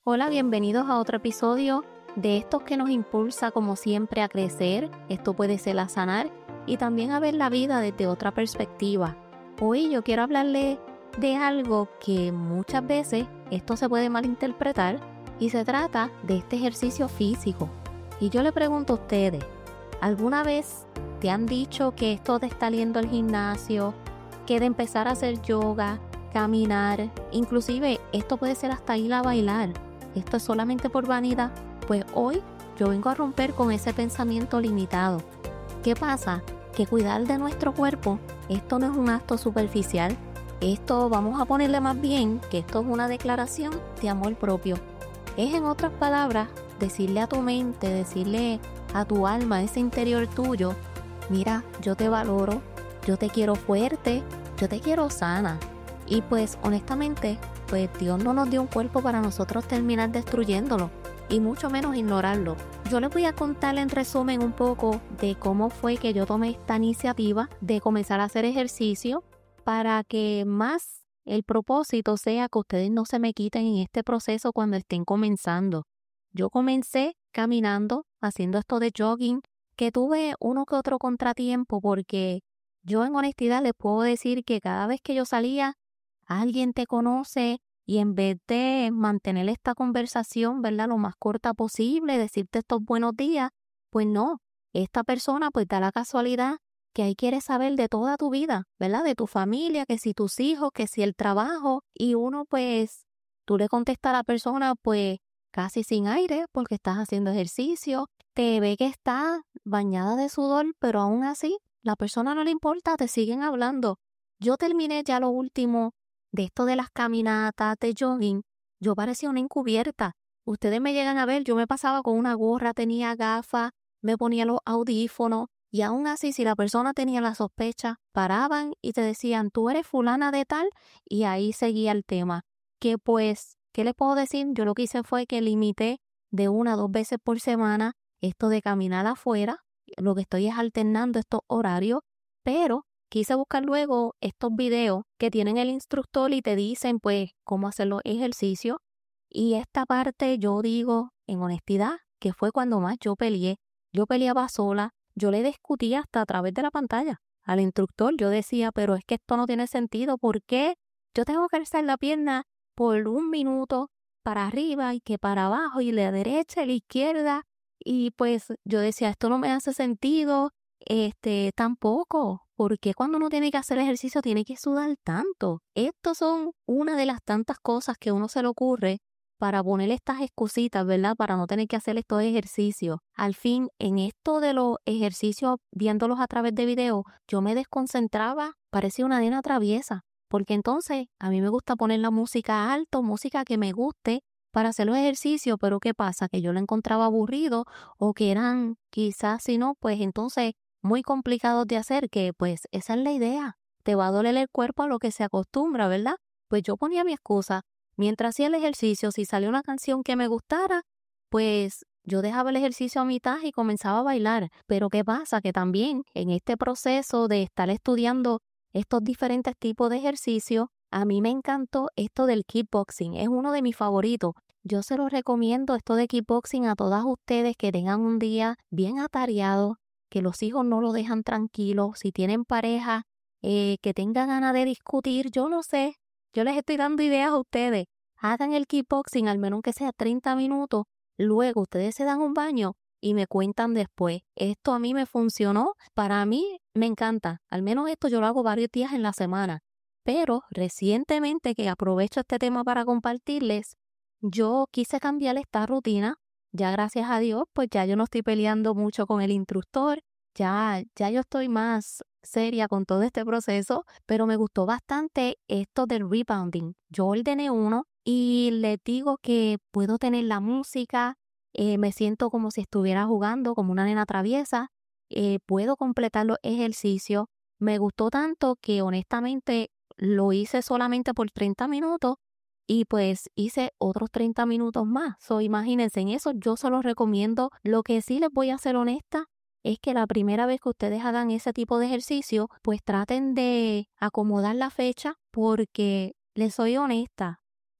Hola, bienvenidos a otro episodio de estos que nos impulsa como siempre a crecer, esto puede ser a sanar y también a ver la vida desde otra perspectiva. Hoy yo quiero hablarle de algo que muchas veces esto se puede malinterpretar y se trata de este ejercicio físico. Y yo le pregunto a ustedes, ¿alguna vez te han dicho que esto de estar yendo al gimnasio, que de empezar a hacer yoga, caminar, inclusive esto puede ser hasta ir a bailar? ¿Esto es solamente por vanidad? Pues hoy yo vengo a romper con ese pensamiento limitado. ¿Qué pasa? Que cuidar de nuestro cuerpo, esto no es un acto superficial. Esto vamos a ponerle más bien que esto es una declaración de amor propio. Es, en otras palabras, decirle a tu mente, decirle a tu alma, ese interior tuyo, mira, yo te valoro, yo te quiero fuerte, yo te quiero sana. Y pues honestamente, pues Dios no nos dio un cuerpo para nosotros terminar destruyéndolo y mucho menos ignorarlo. Yo les voy a contar en resumen un poco de cómo fue que yo tomé esta iniciativa de comenzar a hacer ejercicio para que más el propósito sea que ustedes no se me quiten en este proceso cuando estén comenzando. Yo comencé caminando, haciendo esto de jogging, que tuve uno que otro contratiempo porque yo en honestidad les puedo decir que cada vez que yo salía, alguien te conoce y en vez de mantener esta conversación, ¿verdad?, lo más corta posible, decirte estos buenos días, pues no, esta persona pues da la casualidad que ahí quiere saber de toda tu vida, ¿verdad?, de tu familia, que si tus hijos, que si el trabajo, y uno pues, tú le contestas a la persona pues casi sin aire porque estás haciendo ejercicio, te ve que está bañada de sudor, pero aún así, la persona no le importa, te siguen hablando. Yo terminé ya lo último de esto de las caminatas, de jogging, yo parecía una encubierta. Ustedes me llegan a ver, yo me pasaba con una gorra, tenía gafas, me ponía los audífonos y aún así si la persona tenía la sospecha, paraban y te decían, tú eres fulana de tal y ahí seguía el tema. Que pues, ¿qué les puedo decir? Yo lo que hice fue que limité de 1 a 2 veces por semana esto de caminar afuera, lo que estoy es alternando estos horarios, pero quise buscar luego estos videos que tienen el instructor y te dicen pues cómo hacer los ejercicios. Y esta parte yo digo en honestidad que fue cuando más yo peleé. Yo peleaba sola, yo le discutía hasta a través de la pantalla al instructor. Yo decía, pero es que esto no tiene sentido. ¿Por qué yo tengo que alzar la pierna por 1 minuto para arriba y que para abajo y la derecha y la izquierda? Y pues yo decía, esto no me hace sentido. Tampoco, porque cuando uno tiene que hacer ejercicio tiene que sudar tanto. Estos son una de las tantas cosas que a uno se le ocurre para poner estas excusitas, ¿verdad? Para no tener que hacer estos ejercicios. Al fin, en esto de los ejercicios, viéndolos a través de video, yo me desconcentraba, parecía una nena traviesa, porque entonces a mí me gusta poner la música alto, música que me guste para hacer los ejercicios, pero ¿qué pasa? Que yo lo encontraba aburrido o que eran quizás, si no, pues entonces muy complicados de hacer, que pues esa es la idea. Te va a doler el cuerpo a lo que se acostumbra, ¿verdad? Pues yo ponía mi excusa. Mientras hacía el ejercicio, si salía una canción que me gustara, pues yo dejaba el ejercicio a mitad y comenzaba a bailar. Pero ¿qué pasa? Que también en este proceso de estar estudiando estos diferentes tipos de ejercicios, a mí me encantó esto del kickboxing. Es uno de mis favoritos. Yo se lo recomiendo esto de kickboxing a todas ustedes que tengan un día bien atareado, que los hijos no lo dejan tranquilo, si tienen pareja, que tengan ganas de discutir, yo no sé, yo les estoy dando ideas a ustedes. Hagan el kickboxing al menos que sea 30 minutos, luego ustedes se dan un baño y me cuentan después. Esto a mí me funcionó, para mí me encanta, al menos esto yo lo hago varios días en la semana. Pero recientemente que aprovecho este tema para compartirles, yo quise cambiar esta rutina. Ya gracias a Dios, pues ya yo no estoy peleando mucho con el instructor, ya yo estoy más seria con todo este proceso, pero me gustó bastante esto del rebounding. Yo ordené uno y les digo que puedo tener la música, me siento como si estuviera jugando, como una nena traviesa, puedo completar los ejercicios. Me gustó tanto que honestamente lo hice solamente por 30 minutos y pues hice otros 30 minutos más. So, imagínense, en eso yo se los recomiendo. Lo que sí les voy a ser honesta es que la primera vez que ustedes hagan ese tipo de ejercicio, pues traten de acomodar la fecha porque les soy honesta.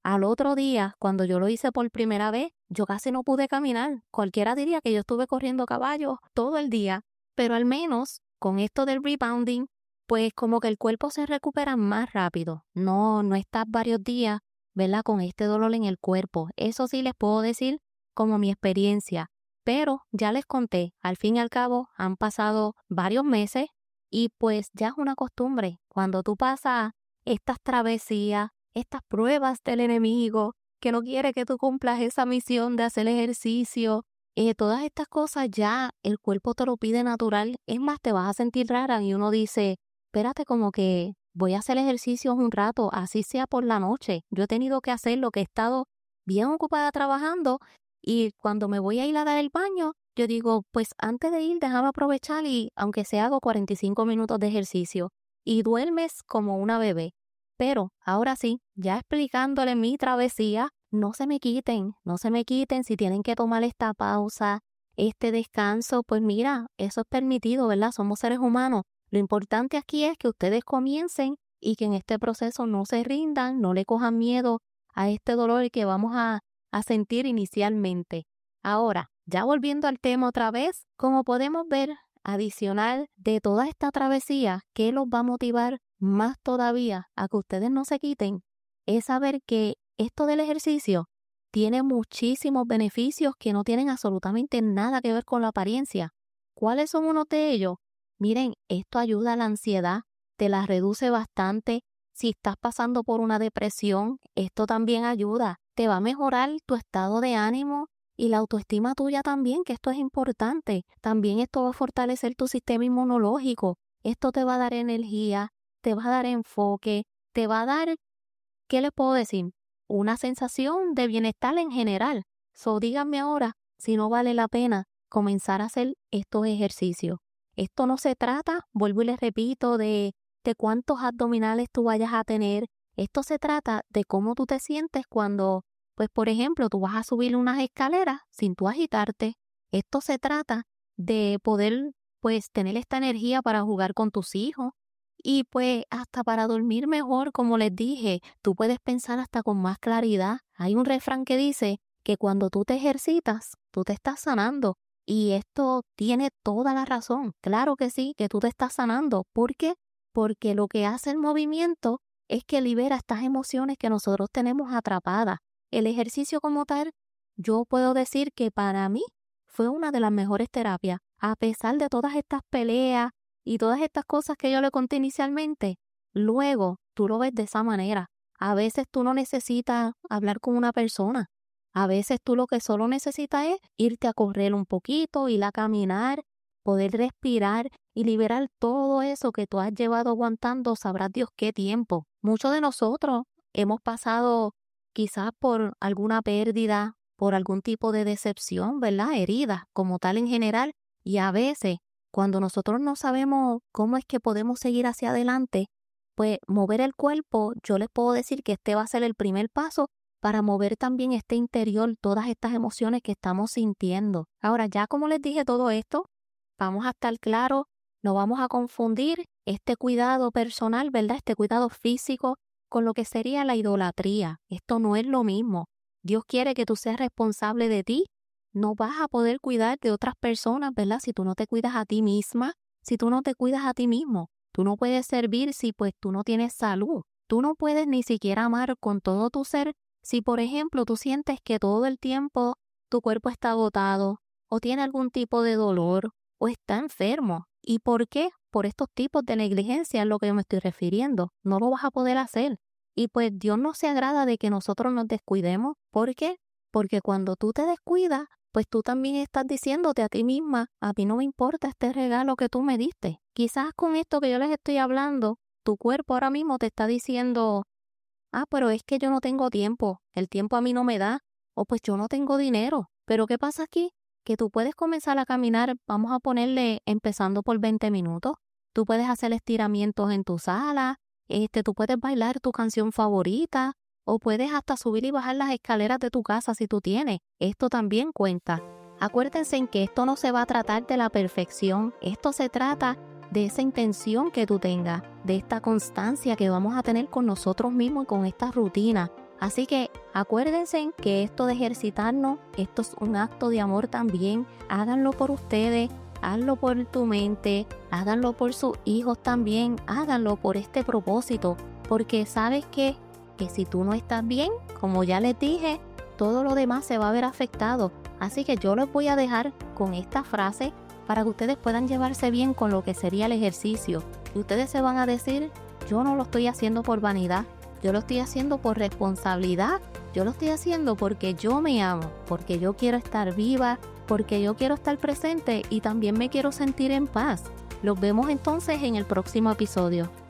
Al otro día, cuando yo lo hice por primera vez, yo casi no pude caminar. Cualquiera diría que yo estuve corriendo caballo todo el día, pero al menos con esto del rebounding, pues como que el cuerpo se recupera más rápido. No estás varios días, ¿verdad? Con este dolor en el cuerpo. Eso sí les puedo decir como mi experiencia. Pero ya les conté, al fin y al cabo han pasado varios meses y pues ya es una costumbre. Cuando tú pasas estas travesías, estas pruebas del enemigo, que no quiere que tú cumplas esa misión de hacer ejercicio, todas estas cosas ya el cuerpo te lo pide natural. Es más, te vas a sentir rara y uno dice, espérate, como que voy a hacer ejercicios un rato, así sea por la noche. Yo he tenido que hacerlo, que he estado bien ocupada trabajando y cuando me voy a ir a dar el baño, yo digo, pues antes de ir déjame aprovechar y aunque sea hago 45 minutos de ejercicio y duermes como una bebé. Pero ahora sí, ya explicándole mi travesía, no se me quiten, si tienen que tomar esta pausa, este descanso, pues mira, eso es permitido, ¿verdad? Somos seres humanos. Lo importante aquí es que ustedes comiencen y que en este proceso no se rindan, no le cojan miedo a este dolor que vamos a sentir inicialmente. Ahora, ya volviendo al tema otra vez, como podemos ver, adicional de toda esta travesía, ¿qué los va a motivar más todavía a que ustedes no se quiten? Es saber que esto del ejercicio tiene muchísimos beneficios que no tienen absolutamente nada que ver con la apariencia. ¿Cuáles son unos de ellos? Miren, esto ayuda a la ansiedad, te la reduce bastante. Si estás pasando por una depresión, esto también ayuda. Te va a mejorar tu estado de ánimo y la autoestima tuya también, que esto es importante. También esto va a fortalecer tu sistema inmunológico. Esto te va a dar energía, te va a dar enfoque, te va a dar, ¿qué les puedo decir? Una sensación de bienestar en general. So, díganme ahora si no vale la pena comenzar a hacer estos ejercicios. Esto no se trata, vuelvo y les repito, de cuántos abdominales tú vayas a tener. Esto se trata de cómo tú te sientes cuando, pues por ejemplo, tú vas a subir unas escaleras sin tú agitarte. Esto se trata de poder, pues, tener esta energía para jugar con tus hijos y pues hasta para dormir mejor, como les dije, tú puedes pensar hasta con más claridad. Hay un refrán que dice que cuando tú te ejercitas, tú te estás sanando. Y esto tiene toda la razón. Claro que sí, que tú te estás sanando. ¿Por qué? Porque lo que hace el movimiento es que libera estas emociones que nosotros tenemos atrapadas. El ejercicio como tal, yo puedo decir que para mí fue una de las mejores terapias. A pesar de todas estas peleas y todas estas cosas que yo le conté inicialmente, luego tú lo ves de esa manera. A veces tú no necesitas hablar con una persona. A veces tú lo que solo necesitas es irte a correr un poquito, ir a caminar, poder respirar y liberar todo eso que tú has llevado aguantando, sabrás Dios qué tiempo. Muchos de nosotros hemos pasado quizás por alguna pérdida, por algún tipo de decepción, ¿verdad? Heridas como tal en general. Y a veces, cuando nosotros no sabemos cómo es que podemos seguir hacia adelante, pues mover el cuerpo, yo les puedo decir que este va a ser el primer paso para mover también este interior, todas estas emociones que estamos sintiendo. Ahora, ya como les dije todo esto, vamos a estar claros, no vamos a confundir este cuidado personal, ¿verdad? Este cuidado físico con lo que sería la idolatría. Esto no es lo mismo. Dios quiere que tú seas responsable de ti. No vas a poder cuidar de otras personas, ¿verdad? Si tú no te cuidas a ti misma, si tú no te cuidas a ti mismo. Tú no puedes servir si pues tú no tienes salud. Tú no puedes ni siquiera amar con todo tu ser si, por ejemplo, tú sientes que todo el tiempo tu cuerpo está agotado o tiene algún tipo de dolor o está enfermo. ¿Y por qué? Por estos tipos de negligencia es lo que yo me estoy refiriendo. No lo vas a poder hacer. Y pues Dios no se agrada de que nosotros nos descuidemos. ¿Por qué? Porque cuando tú te descuidas, pues tú también estás diciéndote a ti misma, a mí no me importa este regalo que tú me diste. Quizás con esto que yo les estoy hablando, tu cuerpo ahora mismo te está diciendo, pero es que yo no tengo tiempo, el tiempo a mí no me da, o pues yo no tengo dinero. Pero ¿qué pasa aquí? Que tú puedes comenzar a caminar, vamos a ponerle empezando por 20 minutos. Tú puedes hacer estiramientos en tu sala, tú puedes bailar tu canción favorita, o puedes hasta subir y bajar las escaleras de tu casa si tú tienes. Esto también cuenta. Acuérdense en que esto no se va a tratar de la perfección, esto se trata de esa intención que tú tengas, de esta constancia que vamos a tener con nosotros mismos y con esta rutina. Así que acuérdense que esto de ejercitarnos, esto es un acto de amor también. Háganlo por ustedes, hazlo por tu mente, háganlo por sus hijos también, háganlo por este propósito. Porque sabes que si tú no estás bien, como ya les dije, todo lo demás se va a ver afectado. Así que yo les voy a dejar con esta frase para que ustedes puedan llevarse bien con lo que sería el ejercicio. Y ustedes se van a decir, yo no lo estoy haciendo por vanidad, yo lo estoy haciendo por responsabilidad, yo lo estoy haciendo porque yo me amo, porque yo quiero estar viva, porque yo quiero estar presente y también me quiero sentir en paz. Los vemos entonces en el próximo episodio.